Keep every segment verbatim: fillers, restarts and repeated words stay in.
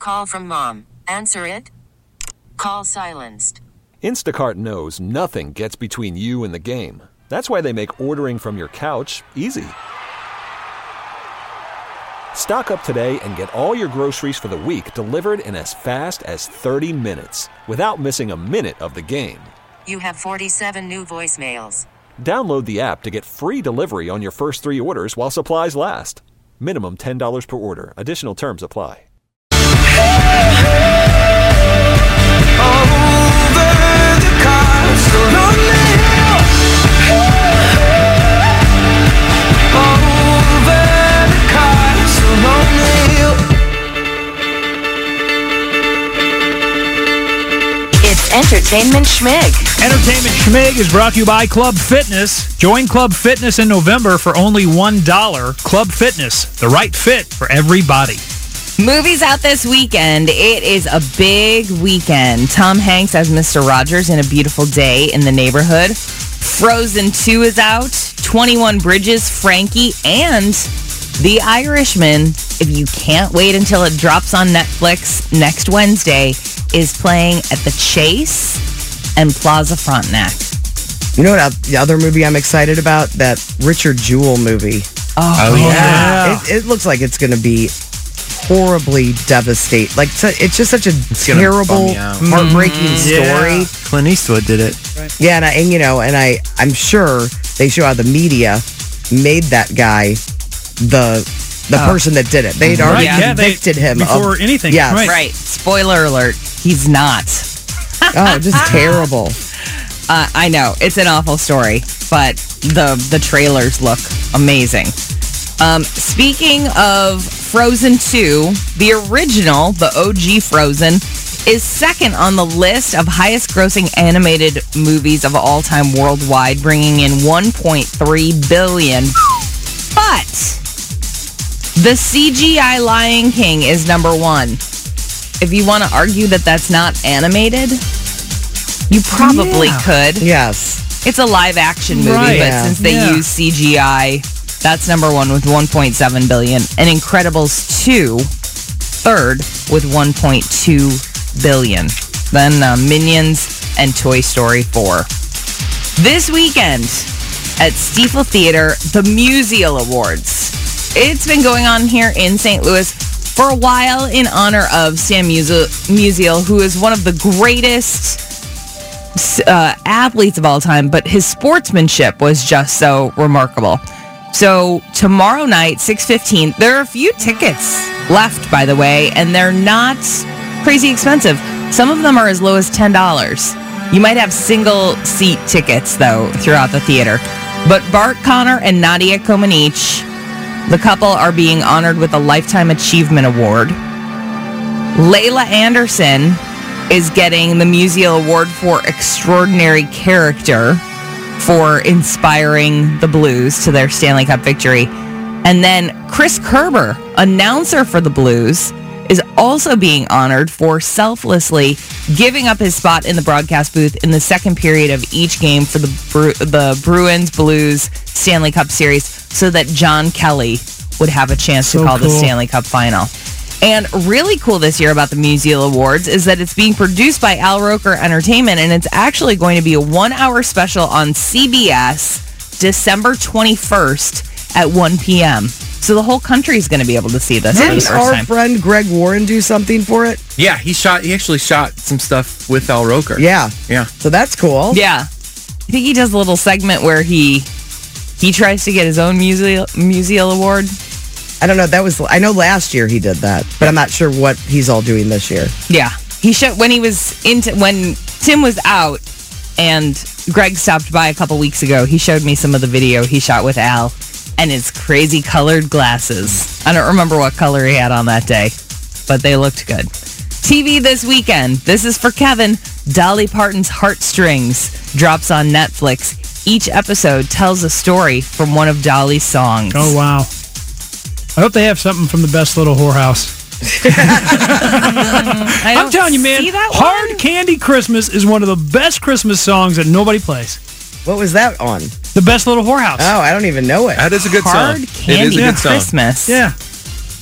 Call from mom. Answer it. Call silenced. Instacart knows nothing gets between you and the game. That's why they make ordering from your couch easy. Stock up today and get all your groceries for the week delivered in as fast as thirty minutes without missing a minute of the game. You have forty-seven new voicemails. Download the app to get free delivery on your first three orders while supplies last. Minimum ten dollars per order. Additional terms apply. It's Entertainment Schmig. Entertainment Schmig is brought to you by Club Fitness. Join Club Fitness in November for only one dollar. Club Fitness, the right fit for everybody. Movies out this weekend. It is a big weekend. Tom Hanks as Mister Rogers in A Beautiful Day in the Neighborhood. Frozen two is out. twenty-one Bridges, Frankie, and The Irishman, if you can't wait until it drops on Netflix next Wednesday, is playing at the Chase and Plaza Frontenac. You know what the other movie I'm excited about? That Richard Jewell movie. Oh, Oh, yeah. It, it looks like it's going to be horribly devastating. Like, so- it's just such a gonna terrible, bum you out. heartbreaking story. Clint Eastwood did it. Yeah, and, I, and you know, and I, I'm sure they show how the media made that guy the the Oh. person that did it. They'd Right, already yeah, they- convicted him before of anything. Yes. Right. Right. Spoiler alert. He's not. Oh, just terrible. Uh, I know. It's an awful story, but the the trailers look amazing. Um, speaking of Frozen two, the original, the O G Frozen, is second on the list of highest grossing animated movies of all time worldwide, bringing in one point three billion dollars. But the C G I Lion King is number one. If you want to argue that that's not animated, you probably Yeah. could. Yes. It's a live action movie, Right. but Yeah. since they Yeah. use C G I, that's number one with one point seven billion dollars. And Incredibles two, third with one point two billion dollars. Then uh, Minions and Toy Story four. This weekend at Stiefel Theater, the Musial Awards. It's been going on here in Saint Louis for a while in honor of Sam Musial, Musial who is one of the greatest uh, athletes of all time, but his sportsmanship was just so remarkable. So tomorrow night, six fifteen, there are a few tickets left, by the way, and they're not crazy expensive. Some of them are as low as ten dollars. You might have single seat tickets, though, throughout the theater. But Bart Connor and Nadia Comaneci, the couple, are being honored with a Lifetime Achievement Award. Layla Anderson is getting the Musial Award for Extraordinary Character for inspiring the Blues to their Stanley Cup victory. And then Chris Kerber, announcer for the Blues, is also being honored for selflessly giving up his spot in the broadcast booth in the second period of each game for the Bru- the Bruins Blues Stanley Cup Series so that John Kelly would have a chance So to call cool. the Stanley Cup Final. And really cool this year about the Musial Awards is that it's being produced by Al Roker Entertainment, and it's actually going to be a one-hour special on C B S December twenty-first at one p.m. So the whole country is going to be able to see this for the Didn't first our time. friend Greg Warren do something for it? Yeah, he shot. He actually shot some stuff with Al Roker. Yeah. Yeah. So that's cool. Yeah. I think he does a little segment where he he tries to get his own Musial, Musial Award. I don't know. That was I know last year he did that, but I'm not sure what he's all doing this year. Yeah. He showed when he was into when Tim was out and Greg stopped by a couple weeks ago, he showed me some of the video he shot with Al and his crazy colored glasses. I don't remember what color he had on that day, but they looked good. T V this weekend. This is for Kevin. Dolly Parton's Heartstrings drops on Netflix. Each episode tells a story from one of Dolly's songs. Oh, wow. I hope they have something from the Best Little Whorehouse. I I'm don't telling you, man, see that Hard one. Candy Christmas is one of the best Christmas songs that nobody plays. What was that on? The Best Little Whorehouse. Oh, I don't even know it. That is a good Hard song. Candy It is a good song. Christmas. Yeah.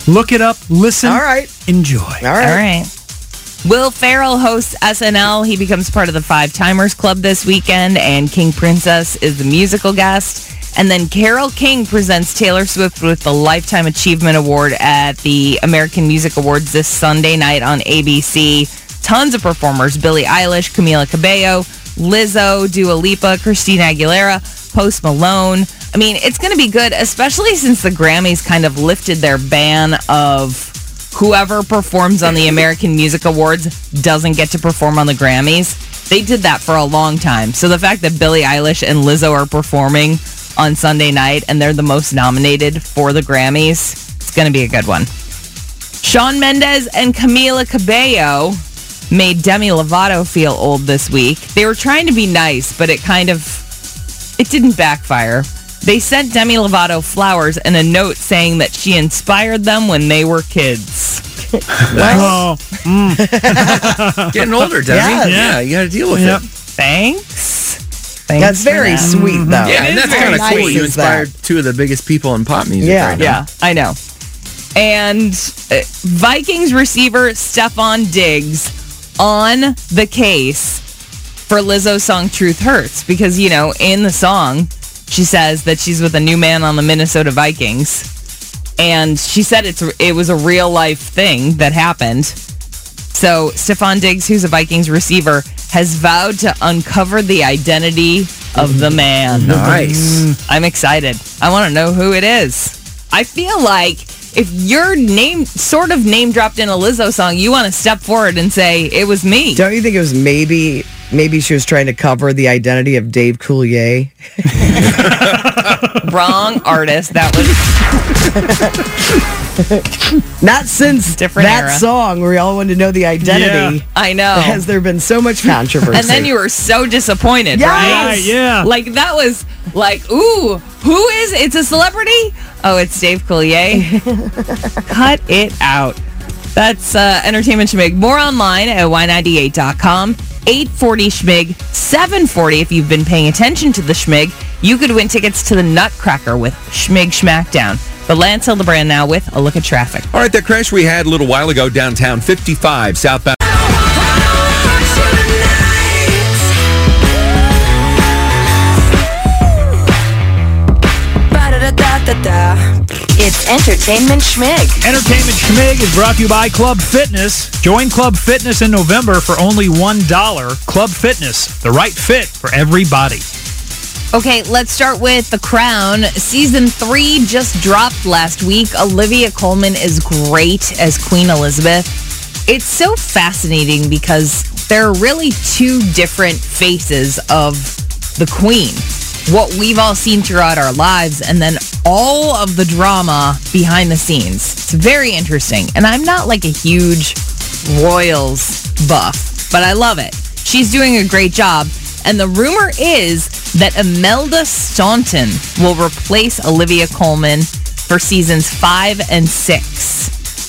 Look it up, listen, All right. enjoy. All right. All right. Will Ferrell hosts S N L. He becomes part of the Five Timers Club this weekend, and King Princess is the musical guest. And then Carole King presents Taylor Swift with the Lifetime Achievement Award at the American Music Awards this Sunday night on A B C. Tons of performers: Billie Eilish, Camila Cabello, Lizzo, Dua Lipa, Christina Aguilera, Post Malone. I mean, it's going to be good, especially since the Grammys kind of lifted their ban of whoever performs on the American Music Awards doesn't get to perform on the Grammys. They did that for a long time. So the fact that Billie Eilish and Lizzo are performing on Sunday night and they're the most nominated for the Grammys, it's going to be a good one. Shawn Mendes and Camila Cabello made Demi Lovato feel old this week. They were trying to be nice, but it kind of, it didn't backfire. They sent Demi Lovato flowers and a note saying that she inspired them when they were kids. Oh, Getting older, Demi. Yeah. Yeah, you got to deal with Yep. it. Thanks. Thanks That's for very that. sweet, though. Yeah, It and is that's very kind of cool. nice You is that. inspired two of the biggest people in pop music Yeah. right now. Yeah, I know. And uh, Vikings receiver Stephon Diggs on the case for Lizzo's song Truth Hurts, because, you know, in the song, she says that she's with a new man on the Minnesota Vikings. And she said it's it was a real life thing that happened. So Stephon Diggs, who's a Vikings receiver, has vowed to uncover the identity of the man. Nice. I'm excited. I want to know who it is. I feel like if you're name sort of name dropped in a Lizzo song, you want to step forward and say, it was me. Don't you think it was maybe maybe she was trying to cover the identity of Dave Coulier? Wrong artist. That was Not since Different that era. song where we all wanted to know the identity. Yeah. I know. Has there been so much controversy? And then you were so disappointed, Yes! right? Right, yeah. Like that was like, ooh, who is? It's a celebrity? Oh, it's Dave Coulier. Cut it out. That's uh, Entertainment Schmig. More online at Y ninety-eight dot com. eight forty Schmig, seven forty if you've been paying attention to the Schmig. You could win tickets to the Nutcracker with Schmig Schmackdown. But Lance Hildebrand now with a look at traffic. All right, that crash we had a little while ago downtown, fifty-five southbound. It's Entertainment Schmig. Entertainment Schmig is brought to you by Club Fitness. Join Club Fitness in November for only one dollar. Club Fitness, the right fit for everybody. Okay, let's start with The Crown. Season three just dropped last week. Olivia Colman is great as Queen Elizabeth. It's so fascinating because there are really two different faces of the Queen. What we've all seen throughout our lives, and then all of the drama behind the scenes. It's very interesting. And I'm not like a huge royals buff, but I love it. She's doing a great job. And the rumor is that Imelda Staunton will replace Olivia Colman for seasons five and six.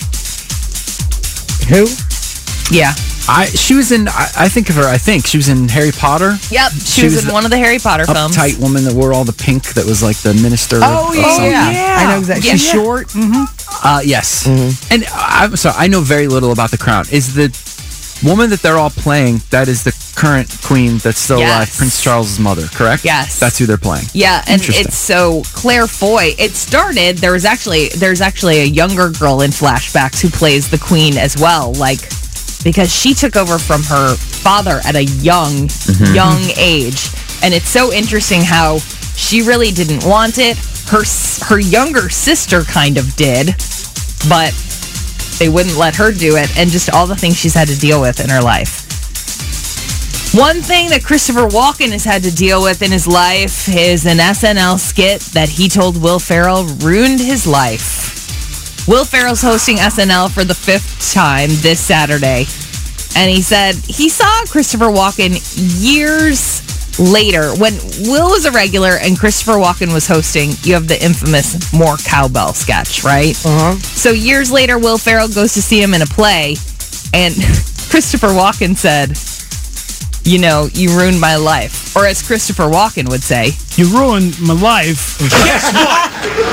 Who? Yeah. I she was in. I, I think of her. I think she was in Harry Potter. Yep. She, She was, was in the one of the Harry Potter films. Uptight woman that wore all the pink. That was like the minister. Oh, of yeah, something. yeah. I know exactly. Yeah. She's short. Uh, yes. And I'm sorry, I know very little about The Crown. Is the woman that they're all playing, that is the current queen that's still Yes. alive, Prince Charles's mother, correct? Yes. That's who they're playing. Yeah, and Interesting. it's so Claire Foy. It started. There was actually there's actually a younger girl in flashbacks who plays the Queen as well, like because she took over from her father at a young young age, and it's so interesting how she really didn't want it. Her s- her younger sister kind of did, but they wouldn't let her do it, and just all the things she's had to deal with in her life. One thing that Christopher Walken has had to deal with in his life is an S N L skit that he told Will Ferrell ruined his life. Will Ferrell's hosting S N L for the fifth time this Saturday, and he said he saw Christopher Walken years later when Will was a regular and Christopher Walken was hosting. You have the infamous More Cowbell sketch, right? Uh-huh. So years later, Will Ferrell goes to see him in a play, and Christopher Walken said, you know, you ruined my life. Or as Christopher Walken would say, You ruined my life. Guess what?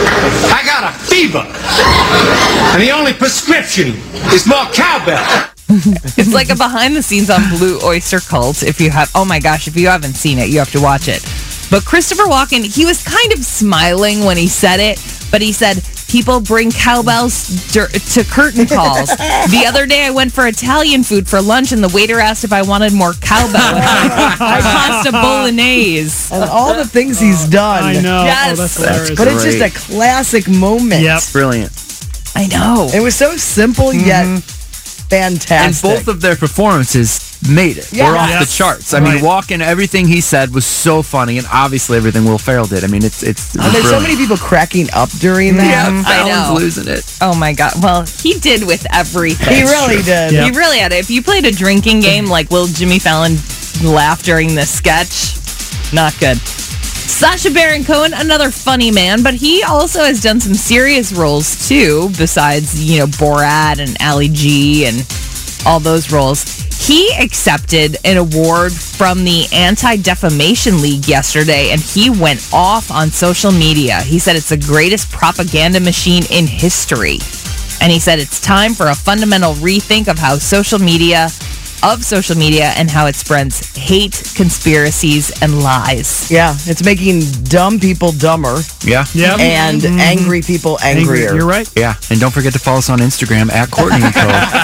I got a fever. And the only prescription is more cowbell. it's like a behind the scenes on Blue Oyster Cult. If you have, oh my gosh, if you haven't seen it, you have to watch it. But Christopher Walken, he was kind of smiling when he said it, but he said, people bring cowbells dur- to curtain calls. The other day I went for Italian food for lunch and the waiter asked if I wanted more cowbell. I pasta bolognese. And all the things he's done. I know. Yes. Oh, that's That's hilarious. But it's just a classic moment. Yep. Brilliant. I know. It was so simple yet fantastic. And both of their performances made it. Yeah. They're off Yes. the charts. I Right. mean, Walken, everything he said was so funny, and obviously everything Will Ferrell did. I mean, it's it's. And there's so many people cracking up during that. Yeah, I Fallon's know. losing it. Oh my God. Well, he did with everything. He really did. Yeah. He really had it. If you played a drinking game like will Jimmy Fallon laugh during this sketch, not good. Sacha Baron Cohen, another funny man, but he also has done some serious roles too, besides, you know, Borat and Ali G and all those roles. He accepted an award from the Anti-Defamation League yesterday, and he went off on social media. He said it's the greatest propaganda machine in history. And he said it's time for a fundamental rethink of how social media, of social media, and how it spreads hate, conspiracies, and lies. Yeah, it's making dumb people dumber Yeah. Yep. and angry people Angry. angrier. You're right. Yeah. And don't forget to follow us on Instagram at Courtney and Co.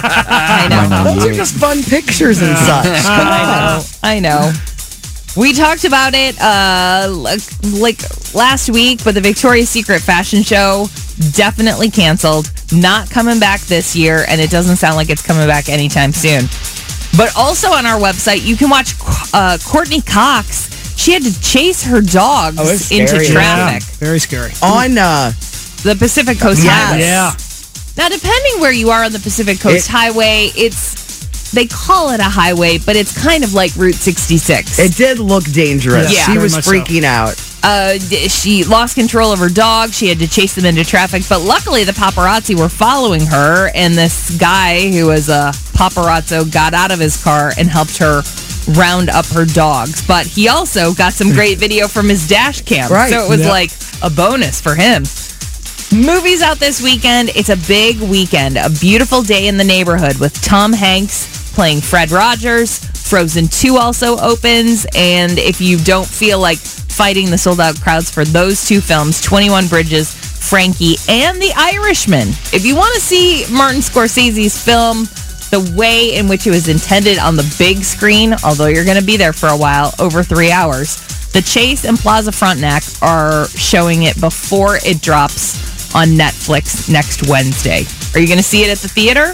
I know. Those are just fun pictures and such. Come I on. know. I know. We talked about it uh, like, like last week, but the Victoria's Secret fashion show definitely canceled. Not coming back this year, and it doesn't sound like it's coming back anytime soon. But also on our website, you can watch uh, Courtney Cox. She had to chase her dogs Oh, it's into scary. traffic. Yeah, very scary. On uh, The Pacific Coast Highway. Yeah. Now, depending where you are on the Pacific Coast It- Highway, it's they call it a highway, but it's kind of like Route sixty-six. it did look dangerous. Yeah. She Very was much so. freaking out. Uh, d- she lost control of her dog. She had to chase them into traffic, but luckily the paparazzi were following her, and this guy who was a paparazzo got out of his car and helped her round up her dogs. But he also got some great video from his dash cam, Right. so it was Yep. like a bonus for him. Movies out this weekend. It's a big weekend. A Beautiful Day in the Neighborhood with Tom Hanks playing Fred Rogers. Frozen two also opens, and if you don't feel like fighting the sold-out crowds for those two films, twenty-one Bridges, Frankie, and The Irishman. If you want to see Martin Scorsese's film the way in which it was intended on the big screen, although you're going to be there for a while, over three hours, The Chase and Plaza Frontenac are showing it before it drops on Netflix next Wednesday. Are you going to see it at the theater?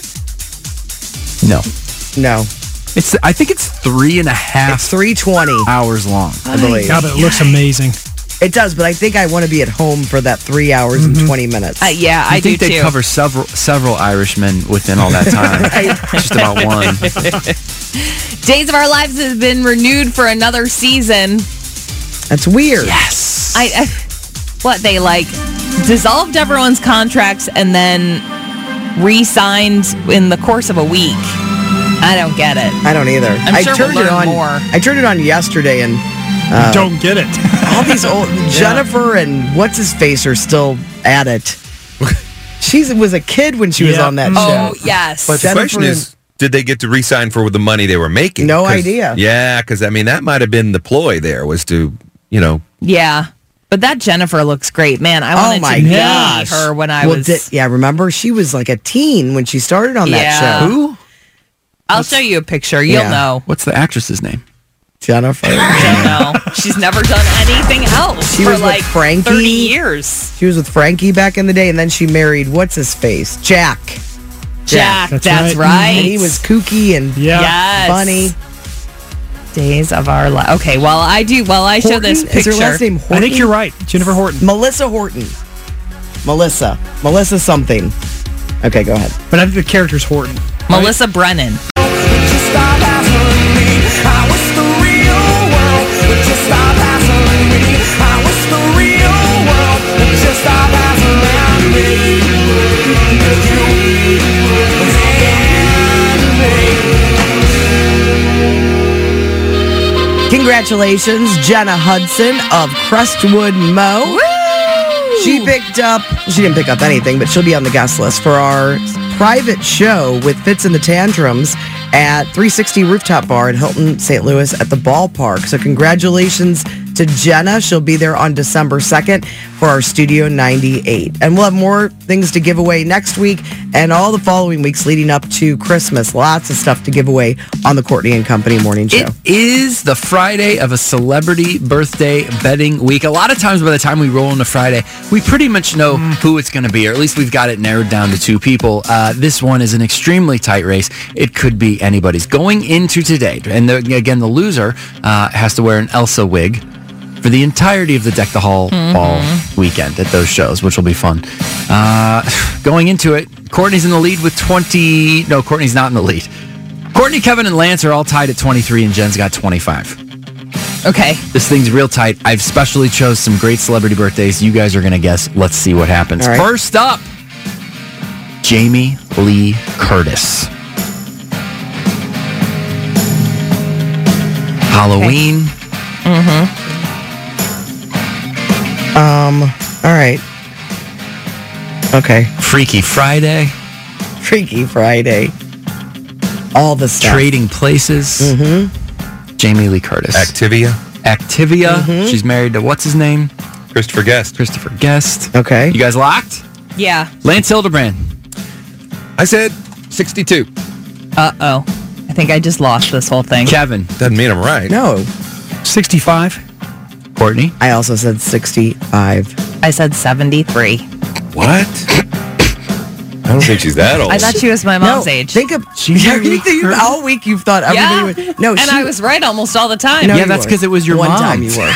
No. No. It's. I think it's three and a half It's three twenty, hours long. I believe. God, but it looks amazing. It does, but I think I want to be at home for that three hours and twenty minutes. Uh, yeah, I, I, think do they too. cover several several Irishmen within all that time. Just about one. Days of Our Lives has been renewed for another season. That's weird. Yes. I, I what they like dissolved everyone's contracts and then re-signed in the course of a week. I don't get it. I don't either. I'm I sure turned we'll it learn on. more. I turned it on yesterday, and Don't get it. all these old Jennifer and what's his face are still at it. She was a kid when she was Yeah. on that Oh, show. yes. But the Jennifer question is, did they get to re-sign for the money they were making? No 'Cause- idea. Yeah, because I mean that might have been the ploy. There was to, you know, yeah. But that Jennifer looks great. Man, I Oh wanted my to meet gosh. her when I well, was... di- yeah, remember she was like a teen when she started on that Yeah. show. Who? I'll show you a picture. You'll Yeah. know. What's the actress's name? Jennifer. Don't know. She's never done anything else She for was with like Frankie. thirty years. She was with Frankie back in the day, and then she married what's his face, Jack, Jack, That's that's, right. right. and he was kooky and Yeah. Yes. funny. Days of Our Lives. Okay, well, I do. Well, I show Horton? this picture. Is her last name Horton? I think you're right. Jennifer Horton. Melissa Horton. Melissa. Melissa something. Okay, go ahead. But I think the character's Horton. Melissa Brennan. Congratulations, Jenna Hudson of Crestwood Mo. She picked up, she didn't pick up anything, but she'll be on the guest list for our private show with Fitz and the Tantrums at three sixty Rooftop Bar in Hilton, Saint Louis at the ballpark. So congratulations to Jenna. She'll be there on December second for our Studio ninety-eight. And we'll have more things to give away next week and all the following weeks leading up to Christmas. Lots of stuff to give away on the Courtney and Company Morning Show. It is the Friday of a celebrity birthday betting week. A lot of times by the time we roll into Friday, we pretty much know who it's going to be, or at least we've got it narrowed down to two people. Uh, this one is an extremely tight race. It could be anybody's. Going into today, and the, again, the loser uh, has to wear an Elsa wig for the entirety of the Deck the Hall Mm-hmm. Ball weekend at those shows, which will be fun. Uh, going into it, Courtney's in the lead with twenty. No, Courtney's not in the lead. Courtney, Kevin, and Lance are all tied at twenty-three, and Jen's got twenty-five. Okay. This thing's real tight. I've specially chose some great celebrity birthdays. You guys are going to guess. Let's see what happens. All right. First up, Jamie Lee Curtis. Halloween. Mm-hmm. Um, all right. Okay. Freaky Friday. Freaky Friday. All the stuff. Trading Places. Mm-hmm. Jamie Lee Curtis. Activia. Activia. Mhm. She's married to what's his name? Christopher Guest. Christopher Guest. Okay. You guys locked? Yeah. Lance Hildebrand. I said sixty-two. Uh-oh. I think I just lost this whole thing. Kevin. Doesn't mean I'm right. No. sixty-five. Courtney. I also said sixty-five. I said seventy-three. What? I don't think she's that old. I thought she was my mom's no, age. Think of She's your you think you- all week you've thought everybody yeah. would. No, and she, I was right almost all the time. No, Yeah, you that's were. 'cause it was your One mom. time you were.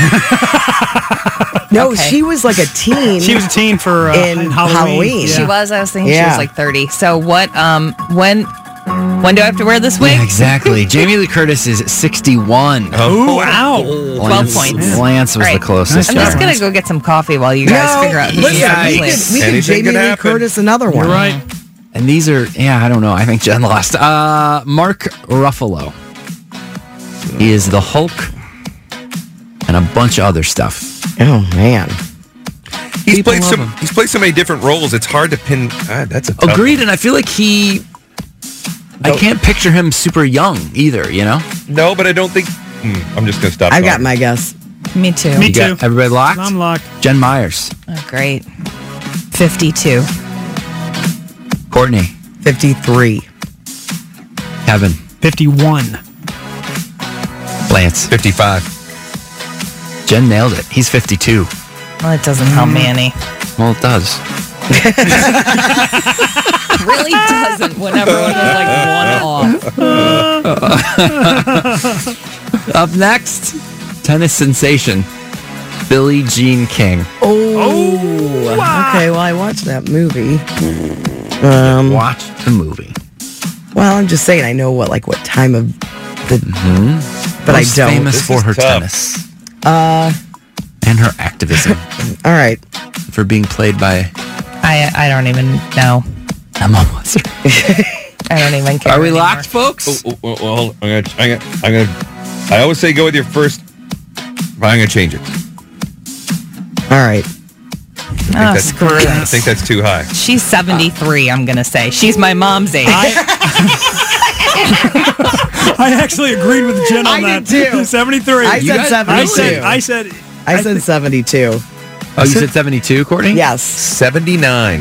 No, Okay. she was like a teen. She was a teen for uh, In in Halloween. Halloween. She Yeah. was. I was thinking she Yeah. was like thirty. So what? Um, when? When do I have to wear this wig? Yeah, exactly. Jamie Lee Curtis is sixty-one. Ooh, ow. Twelve Lance, points. Lance was All right. the closest. I'm just gonna go get some coffee while you guys No, figure out who listen, the we play could, is. we could Anything Jamie could Lee happen. Curtis another one. You're right. And these are, yeah, I don't know. I think Jen lost. Uh, Mark Ruffalo. He is the Hulk and a bunch of other stuff. Oh man. He's People played love some. him. He's played so many different roles. It's hard to pin. Ah, that's a tough Agreed, and I feel like he. I can't picture him super young either, you know? one. No, but I don't think. Hmm, I'm just gonna stop. I got talking. my guess. Me too. Me You too. got everybody locked? I'm locked. Jen Myers. Oh, great. Fifty-two. Courtney. fifty-three. Kevin. fifty-one. Lance. fifty-five. Jen nailed it. He's fifty-two. Well, it doesn't help me any. Well, it does. It really doesn't. When everyone is like one off. Up next, tennis sensation, Billie Jean King. Oh. Okay, well I watched that movie. Um Watch the movie. well, I'm just saying I know what like what time of the but Most I don't. famous This for is her tough. tennis Uh and her activism all right. for being played by I I don't even know. Emma Watson. I don't even care. Are we anymore. locked, folks? Oh, oh, well, well, hold on. I'm gonna. I'm gonna. I'm gonna. I always say go with your first. But I'm gonna change it. All right. Oh, that's- screw I this. think that's too high. She's seventy-three, I'm going to say. She's my mom's age. I actually agreed with Jen on I that. did too. seventy-three. I You said guys- I seventy-two. said, I said, I said seventy-two. Oh, you said seventy-two, Courtney? Yes. seventy-nine.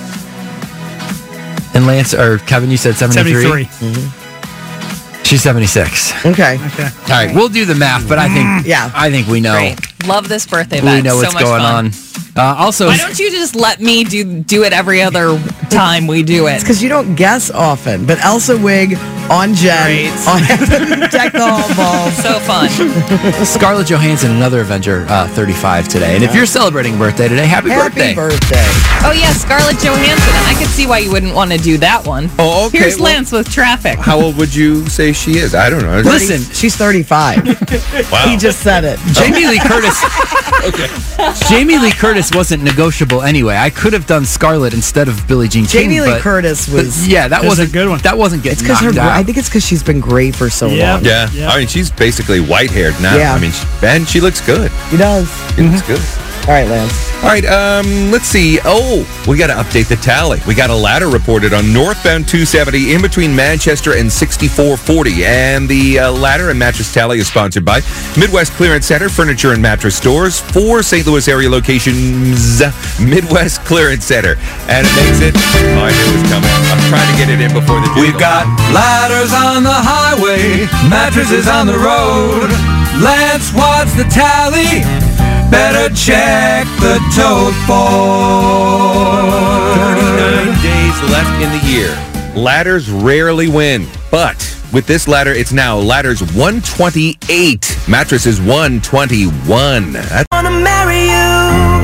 And Lance, or Kevin, you said seventy-three? seventy-three. She's seventy-six. Okay. Okay. All right, we'll do the math, but I think Yeah. I think we know. Great. Love this birthday We event. know so what's much going fun. on. Uh, also, Why don't you just let me do do it every other time we do it? Because you don't guess often. But Elsa wig on Jen Great. on Deck the Hall Ball. So fun. Scarlett Johansson, another Avenger, uh, thirty-five today. And if you're celebrating a birthday today, happy, Happy birthday. birthday. Oh, yeah, Scarlett Johansson. And I could see why you wouldn't want to do that one. Oh, okay. Here's well, Lance with traffic. How old would you say she is? I don't know. Listen, She's thirty-five. Wow. He just said it. Jamie Lee Curtis Okay. Jamie Lee Curtis wasn't negotiable anyway. I could have done Scarlett instead of Billie Jean King. Jamie Lee but, Curtis was. but yeah, that This is wasn't a good one. That wasn't It's getting because her. knocked out. I think it's because she's been gray for so Yeah. long. Yeah. Yeah. I mean, she's basically white-haired now. Yeah. I mean, she, and she looks good. He does. She looks good. All right, Lance. All right, um, let's see. Oh, we got to update the tally. We got a ladder reported on northbound two seventy in between Manchester and sixty-four forty. And the uh, ladder and mattress tally is sponsored by Midwest Clearance Center, furniture and mattress stores. Four Saint Louis area locations, Midwest Clearance Center. And it makes it, oh, I knew it was coming. I'm trying to get it in before the jingle. We've got ladders on the highway, mattresses on the road. Lance, what's the tally? Better check the tote board. thirty-nine days left in the year. Ladders rarely win, but with this ladder, it's now ladders one twenty-eight. Mattresses one twenty-one. That's Wanna marry you?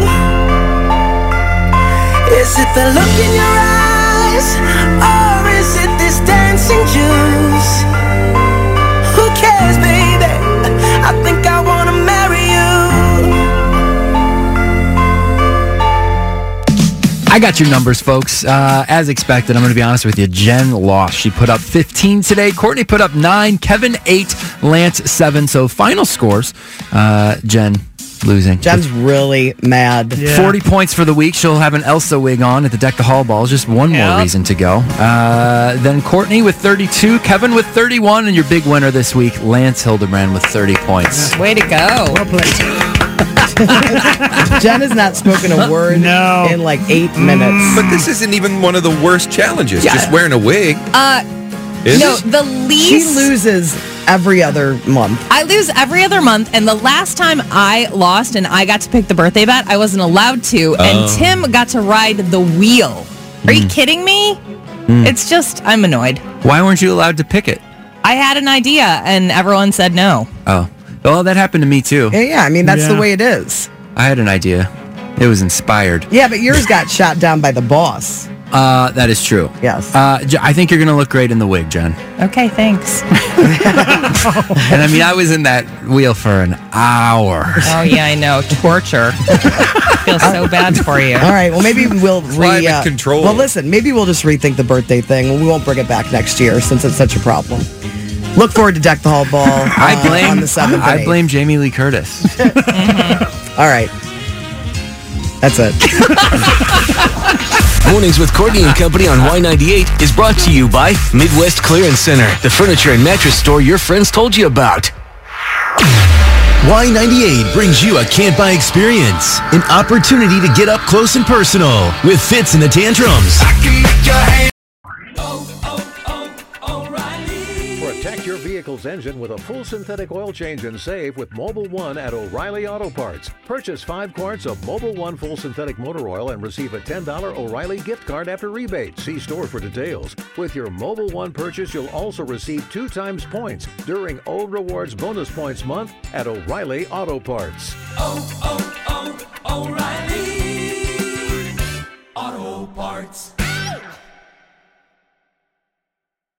Is it the look in your eyes, or is it this dancing juice? Who cares, baby? I think I wanna marry you. I got your numbers, folks. Uh, as expected, I'm going to be honest with you. Jen lost. She put up fifteen today. Courtney put up nine. Kevin eight. Lance seven. So final scores. Uh, Jen losing. Jen's really mad. Yeah. forty points for the week. She'll have an Elsa wig on at the Deck the Hall Balls. Just one more Yep. reason to go. Uh, then Courtney with thirty-two. Kevin with thirty-one. And your big winner this week, Lance Hildebrand with thirty points. Way to go. Well played. Jen has not spoken a word No. in like eight minutes. But this isn't even one of the worst challenges. Yeah. Just wearing a wig. Uh, Is no, it? the She least. loses every other month. I lose every other month, and the last time I lost and I got to pick the birthday bat, I wasn't allowed to, Oh. and Tim got to ride the wheel. Are you kidding me? It's just, I'm annoyed. Why weren't you allowed to pick it? I had an idea, and everyone said no. Oh. Well, that happened to me, too. Yeah, yeah, I mean, that's Yeah. the way it is. I had an idea. It was inspired. Yeah, but yours got shot down by the boss. Uh, that is true. Yes. Uh, J- I think you're going to look great in the wig, Jen. Okay, thanks. And I mean, I was in that wheel for an hour. Oh, yeah, I know. Torture. I feel so bad for you. All right, well, maybe we'll re... Climate uh, control. Well, listen, maybe we'll just rethink the birthday thing. We won't bring it back next year since it's such a problem. Look forward to Deck the Hall Ball uh, I blame. on the seventh. I blame Jamie Lee Curtis. All right. That's it. Mornings with Courtney and Company on Y ninety-eight is brought to you by Midwest Clearance Center, the furniture and mattress store your friends told you about. Y ninety-eight brings you a can't buy experience, an opportunity to get up close and personal with Fitz and the Tantrums. Protect your vehicle's engine with a full synthetic oil change and save with Mobile One at O'Reilly Auto Parts. Purchase five quarts of Mobile One full synthetic motor oil and receive a ten dollars O'Reilly gift card after rebate. See store for details. With your Mobile One purchase, you'll also receive two times points during O Rewards Bonus Points Month at O'Reilly Auto Parts. Oh, oh, oh, O'Reilly Auto Parts.